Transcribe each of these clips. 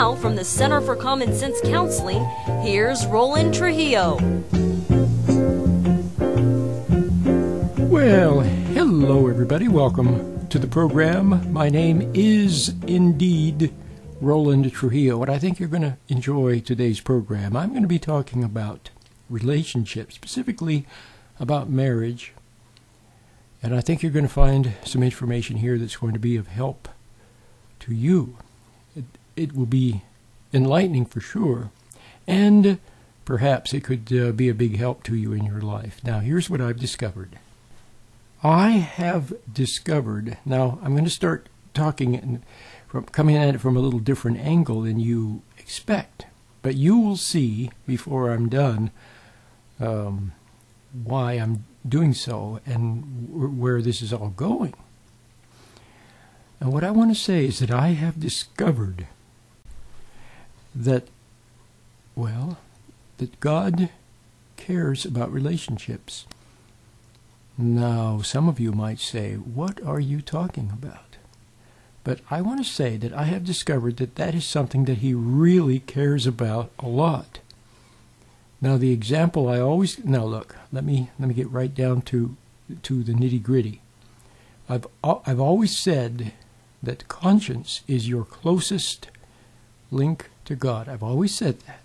now, from the Center for Common Sense Counseling, here's Roland Trujillo. Well, hello everybody. Welcome to the program. My name is indeed Roland Trujillo, and I think you're going to enjoy today's program. I'm going to be talking about relationships, specifically about marriage, and I think you're going to find some information here that's going to be of help to you. It will be enlightening for sure, and perhaps it could be a big help to you in your life. Now, here's what I've discovered. I have discovered, now I'm going to start talking coming at it from a little different angle than you expect, but you will see before I'm done why I'm doing so and where this is all going. And what I want to say is that I have discovered that, well, that God cares about relationships. Now, some of you might say, what are you talking about? But I want to say that I have discovered that that is something that he really cares about a lot. Now, the example now look, let me get right down to the nitty-gritty. I've always said that conscience is your closest link to God. I've always said that.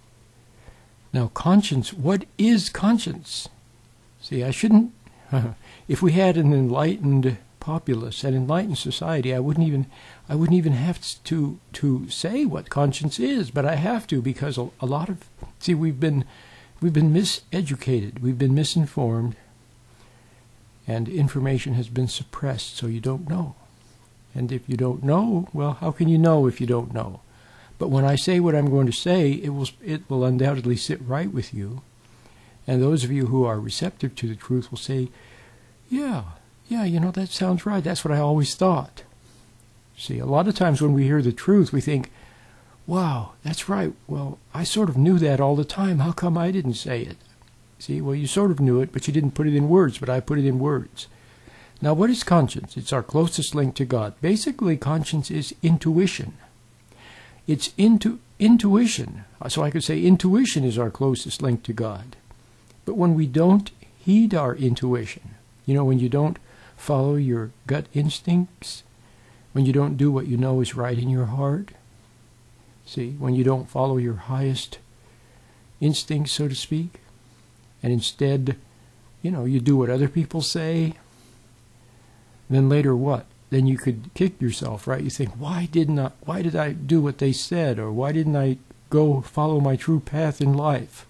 Now, conscience, what is conscience? See, I shouldn't. If we had an enlightened populace, an enlightened society, I wouldn't even have to say what conscience is, but I have to, because a lot of we've been miseducated, we've been misinformed, and information has been suppressed, so you don't know. And if you don't know, well, how can you know if you don't know? But when I say what I'm going to say, it will undoubtedly sit right with you. And those of you who are receptive to the truth will say, yeah, that sounds right. That's what I always thought. See, a lot of times when we hear the truth, we think, wow, that's right. Well, I sort of knew that all the time. How come I didn't say it? See, well, you sort of knew it, but you didn't put it in words, but I put it in words. Now, what is conscience? It's our closest link to God. Basically, conscience is intuition. It's intuition. So I could say intuition is our closest link to God. But when we don't heed our intuition, when you don't follow your gut instincts, when you don't do what you know is right in your heart, see, when you don't follow your highest instincts, so to speak, and instead, you do what other people say, then later what? Then you could kick yourself, right? You think, why did I do what they said, or why didn't I go follow my true path in life?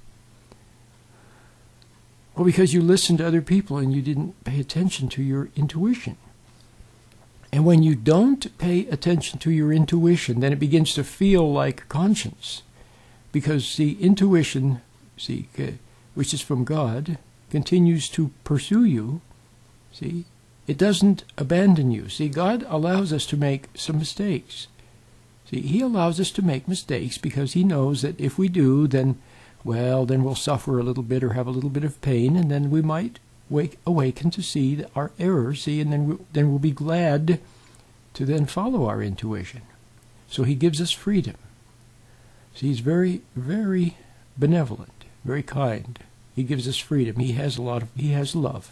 Well, because you listened to other people and you didn't pay attention to your intuition. And when you don't pay attention to your intuition, then it begins to feel like conscience. Because the intuition, which is from God, continues to pursue you. See, it doesn't abandon you. See, God allows us to make some mistakes. See, he allows us to make mistakes because he knows that if we do, then we'll suffer a little bit or have a little bit of pain, and then we might awaken to see our error, and then we'll be glad to then follow our intuition. So he gives us freedom. See, he's very, very benevolent, very kind. He gives us freedom. He has love.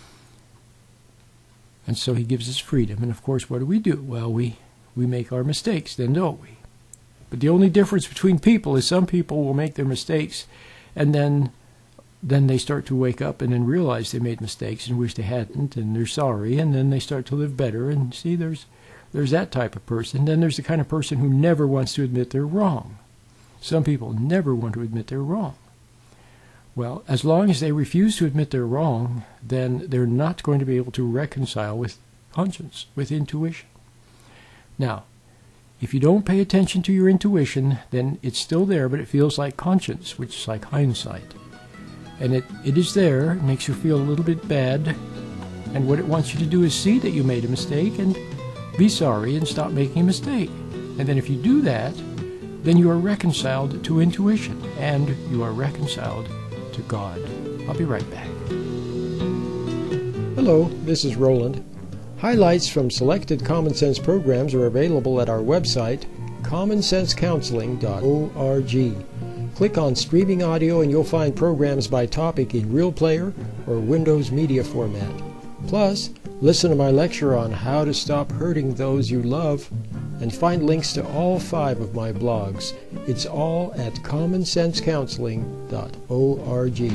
And so he gives us freedom. And of course, what do? Well, we make our mistakes then, don't we? But the only difference between people is some people will make their mistakes and then they start to wake up and then realize they made mistakes and wish they hadn't, and they're sorry, and then they start to live better. And see, there's that type of person. Then there's the kind of person who never wants to admit they're wrong. Some people never want to admit they're wrong. Well, as long as they refuse to admit they're wrong, then they're not going to be able to reconcile with conscience, with intuition. Now, if you don't pay attention to your intuition, then it's still there, but it feels like conscience, which is like hindsight. And it is there, it makes you feel a little bit bad, and what it wants you to do is see that you made a mistake and be sorry and stop making a mistake. And then if you do that, then you are reconciled to intuition, and you are reconciled to God. I'll be right back. Hello, this is Roland. Highlights from selected Common Sense programs are available at our website, commonsensecounseling.org. Click on Streaming Audio and you'll find programs by topic in Real Player or Windows Media format. Plus, listen to my lecture on how to stop hurting those you love and find links to all 5 of my blogs. It's all at commonsensecounseling.org.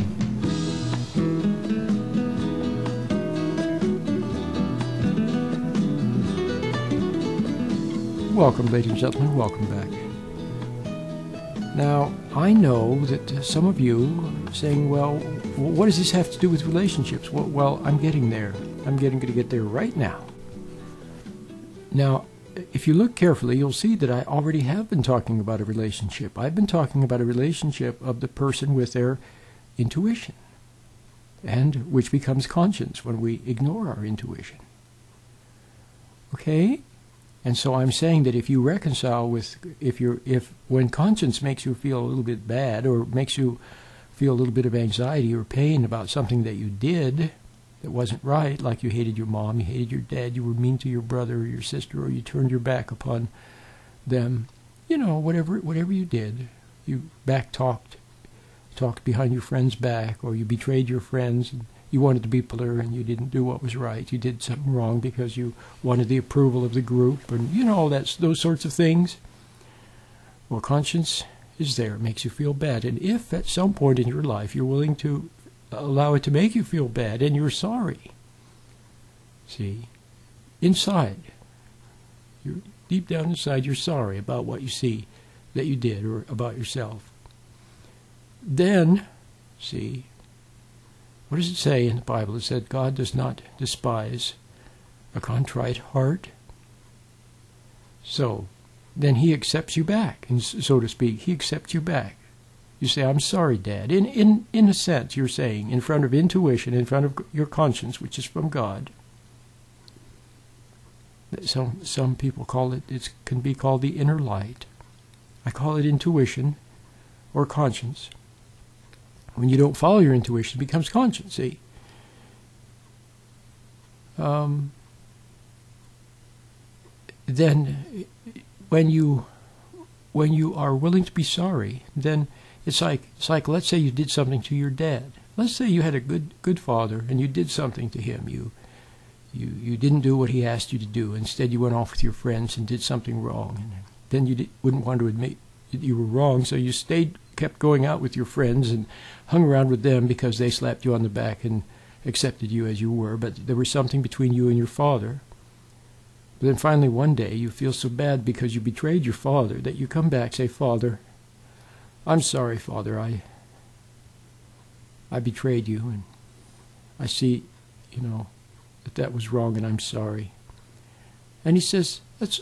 Welcome, ladies and gentlemen. Welcome back. Now, I know that some of you are saying, well, what does this have to do with relationships? Well, I'm getting there. I'm getting to get there right now. Now, if you look carefully, you'll see that I already have been talking about a relationship. I've been talking about a relationship of the person with their intuition, and which becomes conscience when we ignore our intuition. Okay? And so I'm saying that if you reconcile with, if when conscience makes you feel a little bit bad or makes you feel a little bit of anxiety or pain about something that you did that wasn't right, like you hated your mom, you hated your dad, you were mean to your brother or your sister, or you turned your back upon them, you know, whatever you did, you talked behind your friend's back, or you betrayed your friends, and you wanted to be popular and you didn't do what was right. You did something wrong because you wanted the approval of the group, and you know, that's those sorts of things. Well, conscience is there. It makes you feel bad. And if at some point in your life you're willing to allow it to make you feel bad and you're sorry, see, inside, you're deep down inside, you're sorry about what you see that you did or about yourself, then, see, what does it say in the Bible? It said God does not despise a contrite heart. So then he accepts you back, and so to speak, he accepts you back. You say, I'm sorry, Dad. In a sense, you're saying, in front of intuition, in front of your conscience, which is from God. Some people call it, it can be called the inner light. I call it intuition or conscience. When you don't follow your intuition, it becomes conscience, see? Then when you are willing to be sorry, then it's like let's say you did something to your dad. Let's say you had a good father and you did something to him. You didn't do what he asked you to do. Instead, you went off with your friends and did something wrong. And then you wouldn't want to admit that you were wrong, so you kept going out with your friends and hung around with them because they slapped you on the back and accepted you as you were, but there was something between you and your father. But then finally one day you feel so bad because you betrayed your father that you come back, say, Father, I'm sorry, Father, I betrayed you, and I see, that was wrong, and I'm sorry. And he says, that's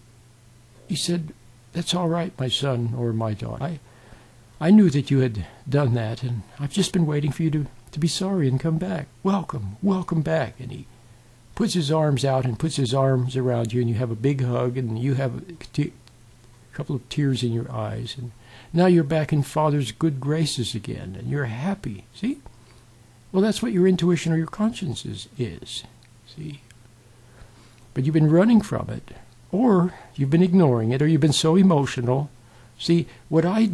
all right, my son or my daughter. I knew that you had done that, and I've just been waiting for you to be sorry and come back. Welcome back. And he puts his arms out and puts his arms around you, and you have a big hug, and you have a couple of tears in your eyes. And now you're back in Father's good graces again, and you're happy. See? Well, that's what your intuition or your conscience is. See? But you've been running from it, or you've been ignoring it, or you've been so emotional. See, what I'm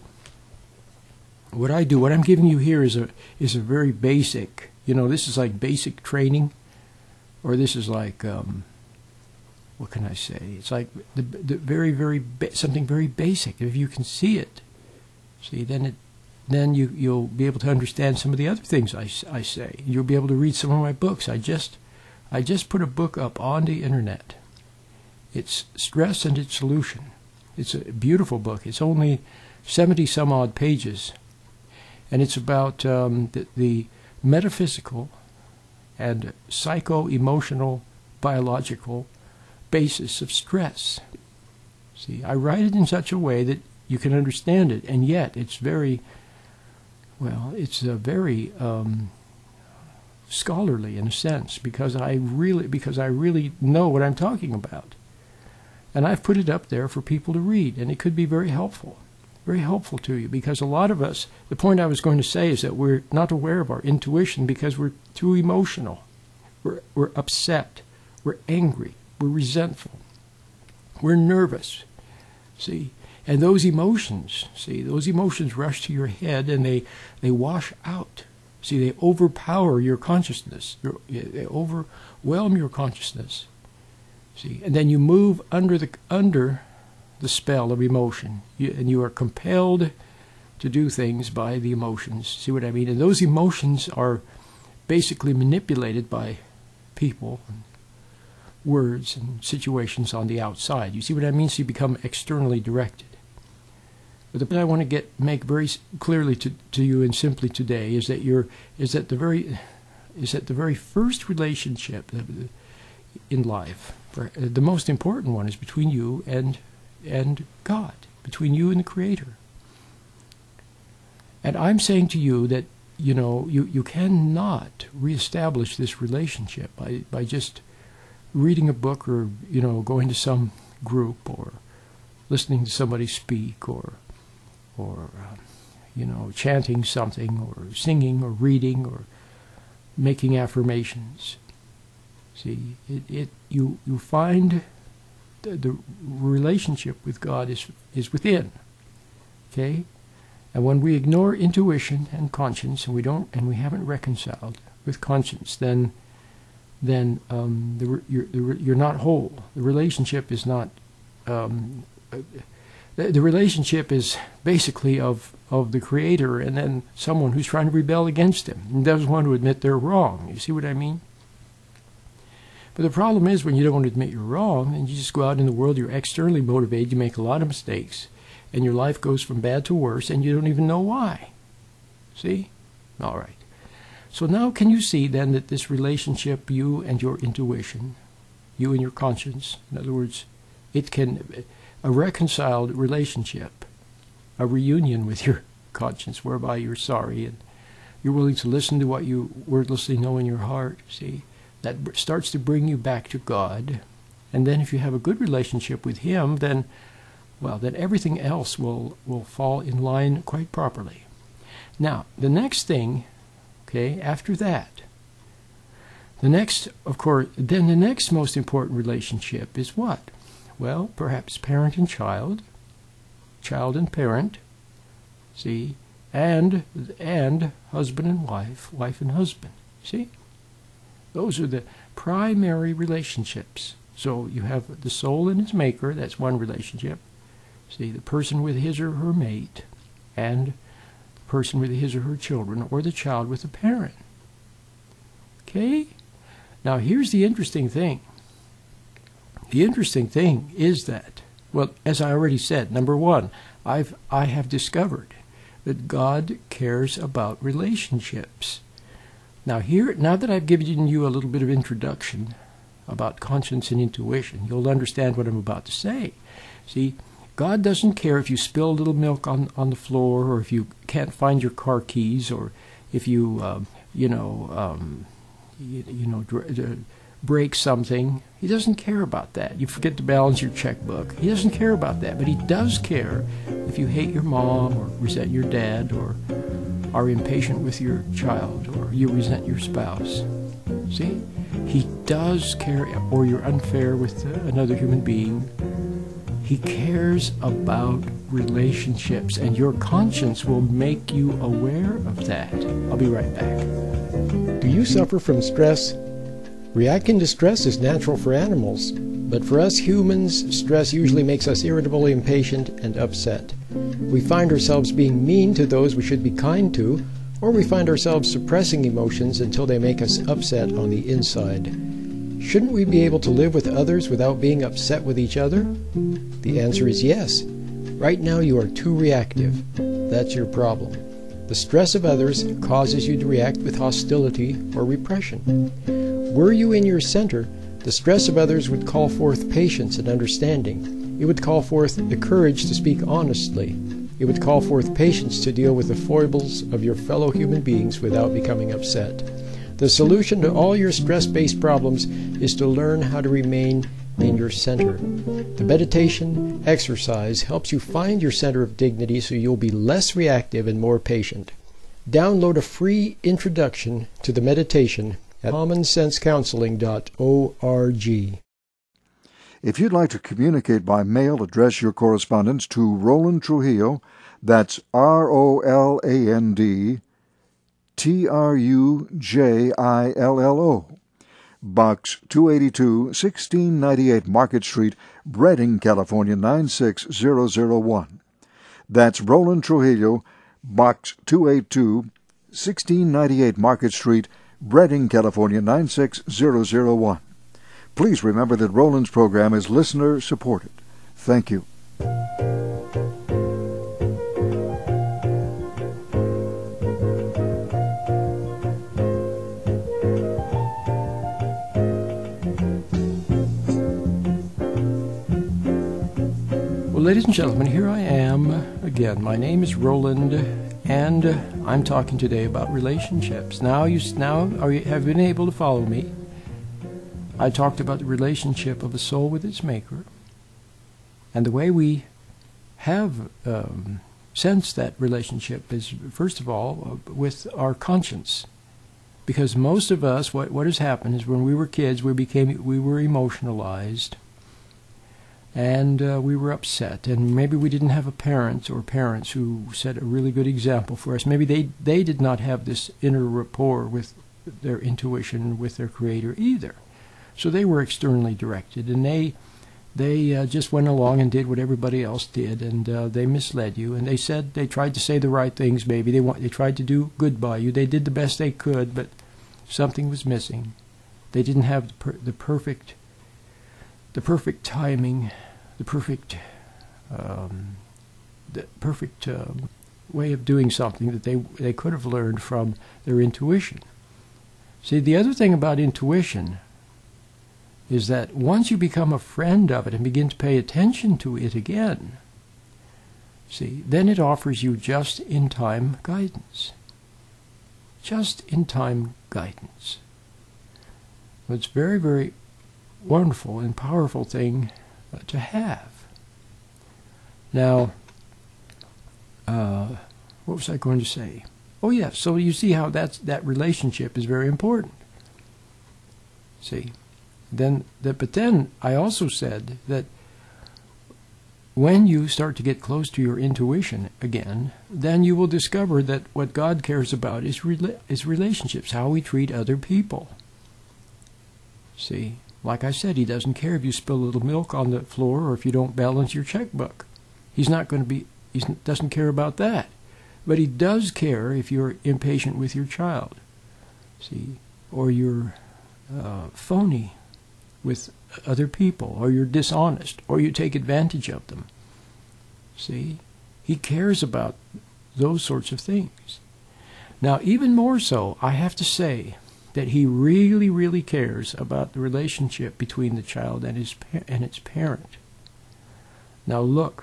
giving you here is a very basic, this is like basic training, or this is like, what can I say? It's like the very, very, something very basic. If you can see it, see, then you'll be able to understand some of the other things I say. You'll be able to read some of my books. I just put a book up on the internet. It's Stress and Its Solution. It's a beautiful book. It's only 70-some-odd pages. And it's about the metaphysical and psycho-emotional biological basis of stress. See, I write it in such a way that you can understand it, and yet it's very scholarly in a sense, because I really know what I'm talking about. And I've put it up there for people to read, and it could be very helpful to you, because a lot of us, the point I was going to say is that we're not aware of our intuition because we're too emotional. We're upset. We're angry. We're resentful. We're nervous. See? And those emotions, those emotions rush to your head and they wash out. See, they overpower your consciousness. They overwhelm your consciousness. See, and then you move under the spell of emotion, and you are compelled to do things by the emotions. See what I mean? And those emotions are basically manipulated by people, and words, and situations on the outside. You see what I mean? So you become externally directed. But the point I want to make very clearly to you and simply today is that the very first relationship in life, the most important one, is between you and God, between you and the Creator. And I'm saying to you that you cannot reestablish this relationship by just reading a book or going to some group or listening to somebody speak or chanting something or singing or reading or making affirmations. See, you find the relationship with God is within. Okay? And when we ignore intuition and conscience, and we haven't reconciled with conscience, then you're not whole. The relationship is not. The relationship is basically of the Creator and then someone who's trying to rebel against Him and doesn't want to admit they're wrong. You see what I mean? But the problem is when you don't want to admit you're wrong, and you just go out in the world, you're externally motivated, you make a lot of mistakes, and your life goes from bad to worse, and you don't even know why. See? All right. So now can you see then that this relationship, you and your intuition, you and your conscience, in other words, a reconciled relationship, a reunion with your conscience whereby you're sorry and you're willing to listen to what you wordlessly know in your heart, see, that starts to bring you back to God. And then if you have a good relationship with Him, then everything else will fall in line quite properly. Now, the next thing, okay, after that, the next most important relationship is what? Well, perhaps parent and child and parent, see, and husband and wife and husband, see? Those are the primary relationships. So you have the soul and its maker, that's one relationship. See, the person with his or her mate, and the person with his or her children, or the child with the parent. Okay? Now here's the interesting thing. The interesting thing is that, well, as I already said, number one, I have discovered that God cares about relationships. Now that I've given you a little bit of introduction about conscience and intuition, you'll understand what I'm about to say. See, God doesn't care if you spill a little milk on the floor, or if you can't find your car keys, or if you break something. He doesn't care about that. You forget to balance your checkbook. He doesn't care about that. But He does care if you hate your mom, or resent your dad, or are impatient with your child, or you resent your spouse. See? He does care, or you're unfair with another human being. He cares about relationships, and your conscience will make you aware of that. I'll be right back. Do you suffer from stress? Reacting to stress is natural for animals, but for us humans, stress usually makes us irritable, impatient, and upset. We find ourselves being mean to those we should be kind to, or we find ourselves suppressing emotions until they make us upset on the inside. Shouldn't we be able to live with others without being upset with each other? The answer is yes. Right now you are too reactive. That's your problem. The stress of others causes you to react with hostility or repression. Were you in your center, the stress of others would call forth patience and understanding. It would call forth the courage to speak honestly. It would call forth patience to deal with the foibles of your fellow human beings without becoming upset. The solution to all your stress-based problems is to learn how to remain in your center. The meditation exercise helps you find your center of dignity so you'll be less reactive and more patient. Download a free introduction to the meditation at commonsensecounseling.org. If you'd like to communicate by mail, address your correspondence to Roland Trujillo. That's ROLAND TRUJILLO. Box 282, 1698 Market Street, Redding, California 96001. That's Roland Trujillo, Box 282, 1698 Market Street, Redding, California 96001. Please remember that Roland's program is listener-supported. Thank you. Well, ladies and gentlemen, here I am again. My name is Roland, and I'm talking today about relationships. Have you been able to follow me? I talked about the relationship of a soul with its maker, and the way we have sensed that relationship is, first of all, with our conscience. Because most of us, what has happened is when we were kids, we were emotionalized, and we were upset, and maybe we didn't have a parent or parents who set a really good example for us. Maybe they did not have this inner rapport with their intuition, with their Creator either. So they were externally directed, and they just went along and did what everybody else did, and they misled you. And they tried to say the right things. Maybe they tried to do good by you. They did the best they could, but something was missing. They didn't have the perfect timing, the perfect way of doing something that they could have learned from their intuition. See, the other thing about intuition is that once you become a friend of it and begin to pay attention to it again, see, then it offers you just-in-time guidance. Just-in-time guidance. It's a very, very wonderful and powerful thing to have. Now, what was I going to say? Oh, yeah, so you see how that relationship is very important. See? But then I also said that when you start to get close to your intuition again, then you will discover that what God cares about is relationships, how we treat other people. See, like I said, He doesn't care if you spill a little milk on the floor or if you don't balance your checkbook. He doesn't care about that. But He does care if you're impatient with your child, see, or you're phony with other people, or you're dishonest, or you take advantage of them. See? He cares about those sorts of things. Now, even more so, I have to say that He really, really cares about the relationship between the child and its parent. Now, look,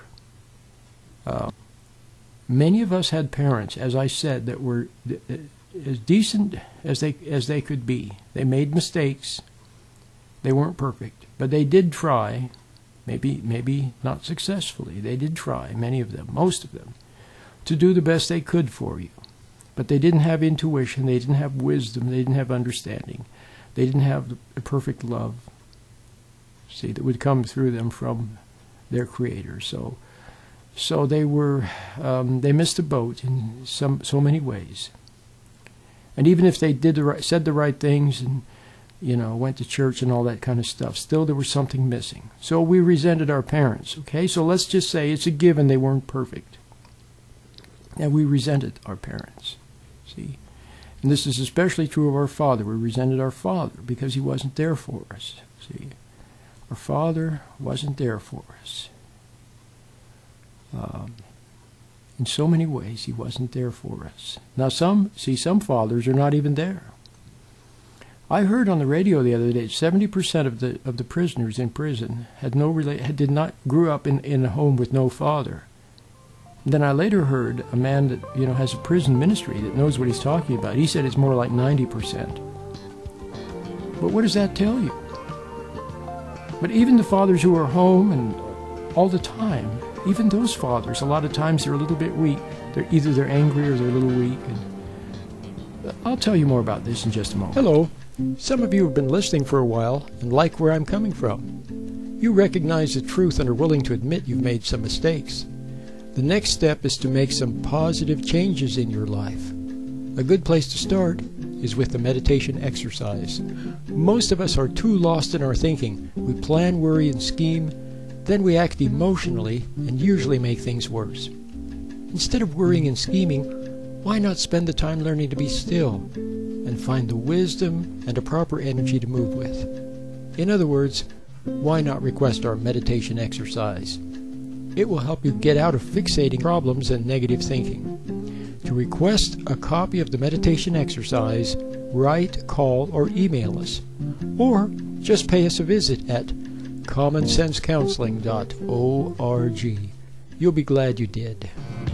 many of us had parents, as I said, that were as decent as they could be. They made mistakes. They weren't perfect, but they did try, maybe not successfully. They did try, many of them, most of them, to do the best they could for you. But they didn't have intuition, they didn't have wisdom, they didn't have understanding. They didn't have the perfect love, see, that would come through them from their Creator. So they were, they missed the boat in so many ways. And even if they said the right things and went to church and all that kind of stuff, still there was something missing. So we resented our parents, okay? So let's just say it's a given they weren't perfect. And we resented our parents, see? And this is especially true of our father. We resented our father because he wasn't there for us, see? Our father wasn't there for us. In so many ways, he wasn't there for us. Now, some fathers are not even there. I heard on the radio the other day 70% of the prisoners in prison grew up in a home with no father. And then I later heard a man that has a prison ministry that knows what he's talking about. He said it's more like 90%. But what does that tell you? But even the fathers who are home and all the time, even those fathers, a lot of times they're a little bit weak. They're angry or they're a little weak. And I'll tell you more about this in just a moment. Hello. Some of you have been listening for a while and like where I'm coming from. You recognize the truth and are willing to admit you've made some mistakes. The next step is to make some positive changes in your life. A good place to start is with the meditation exercise. Most of us are too lost in our thinking. We plan, worry, and scheme, then we act emotionally and usually make things worse. Instead of worrying and scheming, why not spend the time learning to be still and find the wisdom and a proper energy to move with? In other words, why not request our meditation exercise? It will help you get out of fixating problems and negative thinking. To request a copy of the meditation exercise, write, call, or email us. Or just pay us a visit at commonsensecounseling.org. You'll be glad you did.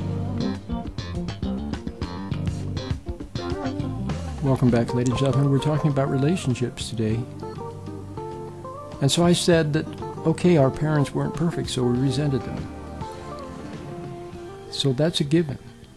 Welcome back, ladies and gentlemen. We're talking about relationships today. And so I said that, okay, our parents weren't perfect, so we resented them. So that's a given.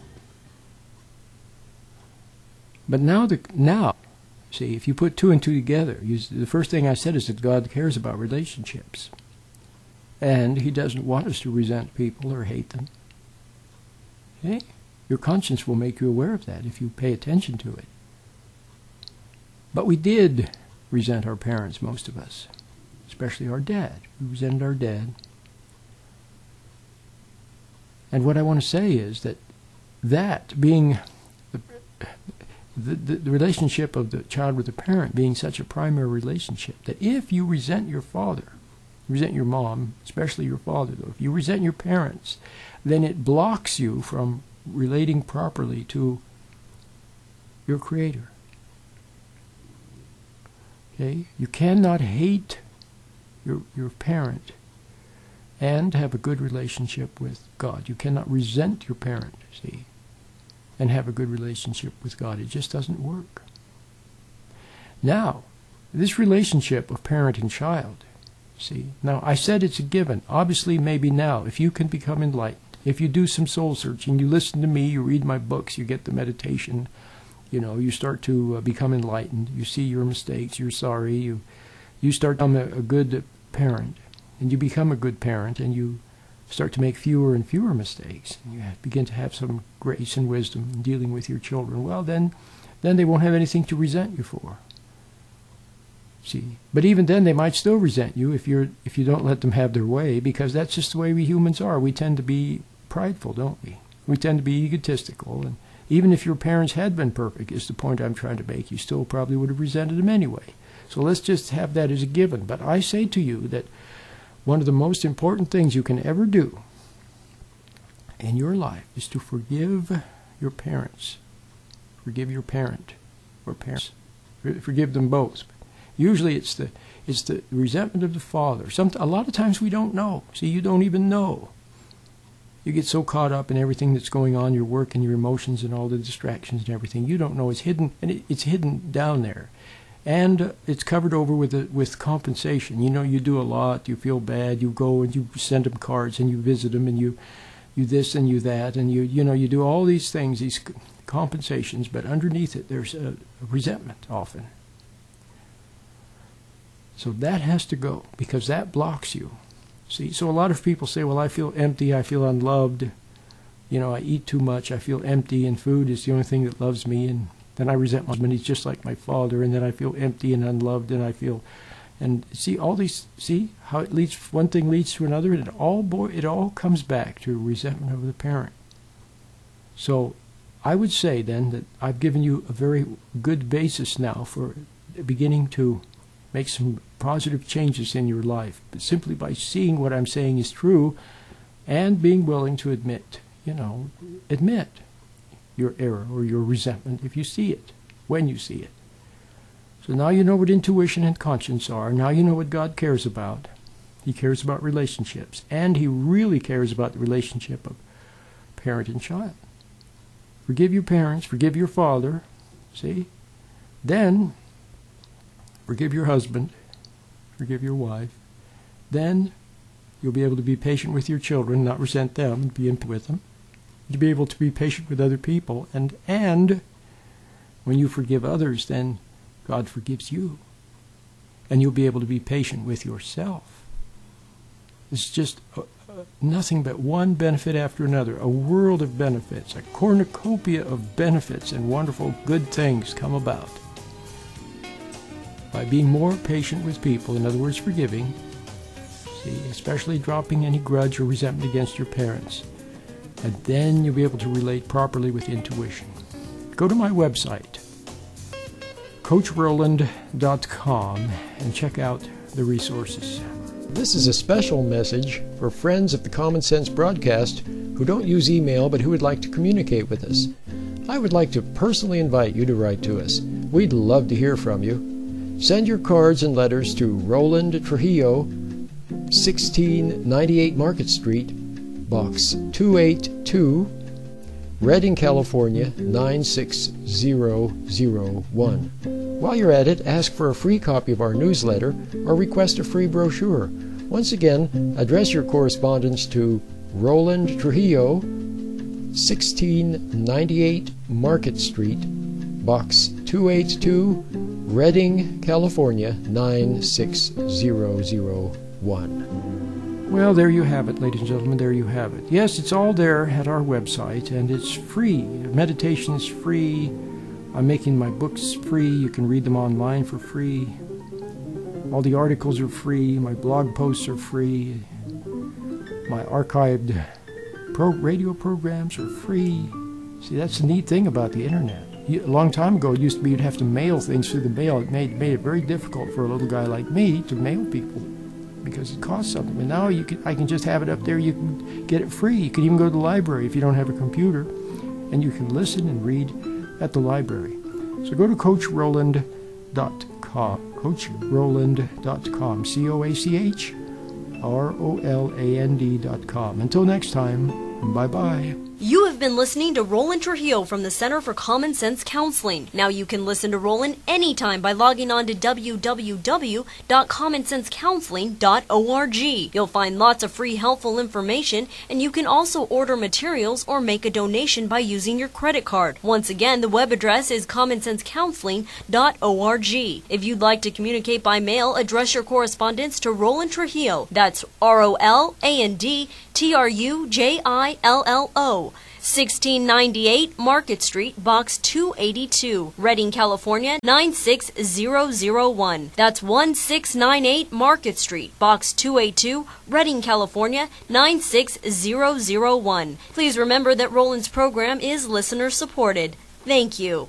But now, see, if you put two and two together, the first thing I said is that God cares about relationships. And He doesn't want us to resent people or hate them. Okay? Your conscience will make you aware of that if you pay attention to it. But we did resent our parents, most of us. Especially our dad. We resented our dad. And what I want to say is that being the relationship of the child with the parent being such a primary relationship, that if you resent your father, resent your mom, especially your father though, if you resent your parents, then it blocks you from relating properly to your Creator. Okay? You cannot hate your parent and have a good relationship with God. You cannot resent your parent, see, and have a good relationship with God. It just doesn't work. Now, this relationship of parent and child, see, now I said it's a given. Obviously, maybe now, if you can become enlightened, if you do some soul searching, you listen to me, you read my books, you get the meditation, you start to become enlightened, you see your mistakes, you're sorry, you start to become a good parent, and you become a good parent, and you start to make fewer and fewer mistakes, and you begin to have some grace and wisdom in dealing with your children, well, then they won't have anything to resent you for. See, but even then they might still resent you if you don't let them have their way, because that's just the way we humans are. We tend to be prideful, don't we? We tend to be egotistical, and even if your parents had been perfect, is the point I'm trying to make, you still probably would have resented them anyway. So let's just have that as a given. But I say to you that one of the most important things you can ever do in your life is to forgive your parents. Forgive your parent or parents. Forgive them both. Usually it's the resentment of the father. A lot of times we don't know. See, you don't even know. You get so caught up in everything that's going on, your work and your emotions and all the distractions and everything. You don't know it's hidden, and it's hidden down there. And it's covered over with compensation. You do a lot, you feel bad, you go and you send them cards and you visit them and you this and you that, and you do all these things, these compensations, but underneath it there's a resentment often. So that has to go, because that blocks you. See, so a lot of people say, well, I feel empty, I feel unloved, I eat too much, I feel empty, and food is the only thing that loves me, and then I resent my husband, he's just like my father, and then I feel empty and unloved, and see how it leads, one thing leads to another, and it all comes back to resentment of the parent. So I would say then that I've given you a very good basis now for beginning to make some positive changes in your life, but simply by seeing what I'm saying is true and being willing to admit your error or your resentment if you see it, when you see it. So now you know what intuition and conscience are. Now you know what God cares about. He cares about relationships, and He really cares about the relationship of parent and child. Forgive your parents, forgive your father, see? Then forgive your husband, forgive your wife. Then you'll be able to be patient with your children, not resent them, be in with them. You'll be able to be patient with other people, and when you forgive others, then God forgives you. And you'll be able to be patient with yourself. It's just nothing but one benefit after another, a world of benefits, a cornucopia of benefits and wonderful good things come about by being more patient with people, in other words, forgiving, see, especially dropping any grudge or resentment against your parents. And then you'll be able to relate properly with intuition. Go to my website, CoachRoland.com, and check out the resources. This is a special message for friends of the Common Sense broadcast who don't use email but who would like to communicate with us. I would like to personally invite you to write to us. We'd love to hear from you. Send your cards and letters to Roland Trujillo, 1698 Market Street, Box 282, Redding, California, 96001. While you're at it, ask for a free copy of our newsletter or request a free brochure. Once again, address your correspondence to Roland Trujillo, 1698 Market Street, Box 282, Redding, California, 96001. Well, there you have it, ladies and gentlemen, there you have it. Yes, it's all there at our website, and it's free. Meditation is free. I'm making my books free. You can read them online for free. All the articles are free. My blog posts are free. My archived radio programs are free. See, that's the neat thing about the internet. A long time ago, it used to be you'd have to mail things through the mail. It made it very difficult for a little guy like me to mail people because it costs something. But now I can just have it up there. You can get it free. You can even go to the library if you don't have a computer, and you can listen and read at the library. So go to CoachRoland.com. CoachRoland.com. CoachRoland.com. Until next time, bye-bye. You have been listening to Roland Trujillo from the Center for Common Sense Counseling. Now you can listen to Roland anytime by logging on to www.commonsensecounseling.org. You'll find lots of free helpful information, and you can also order materials or make a donation by using your credit card. Once again, the web address is commonsensecounseling.org. If you'd like to communicate by mail, address your correspondence to Roland Trujillo. That's ROLAND TRUJILLO, 1698 Market Street, Box 282, Redding, California, 96001. That's 1698 Market Street, Box 282, Redding, California, 96001. Please remember that Roland's program is listener supported. Thank you.